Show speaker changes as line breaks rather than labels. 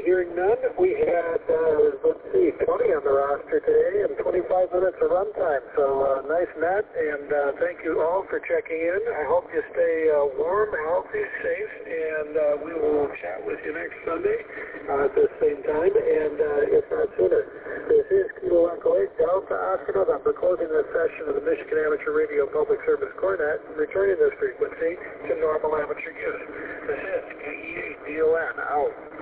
Hearing none, we had, let's see, 20 on the roster today and 25 minutes of runtime. So nice net, and thank you all for checking in. I hope you stay warm, healthy, safe, and we will chat with you next Sunday at the same time, and if not sooner. This is Kilo Echo 8 Delta Oscar November, closing this session of the Michigan Amateur Radio Public Service Cornet, returning this frequency to normal amateur use. This is KE8DON out.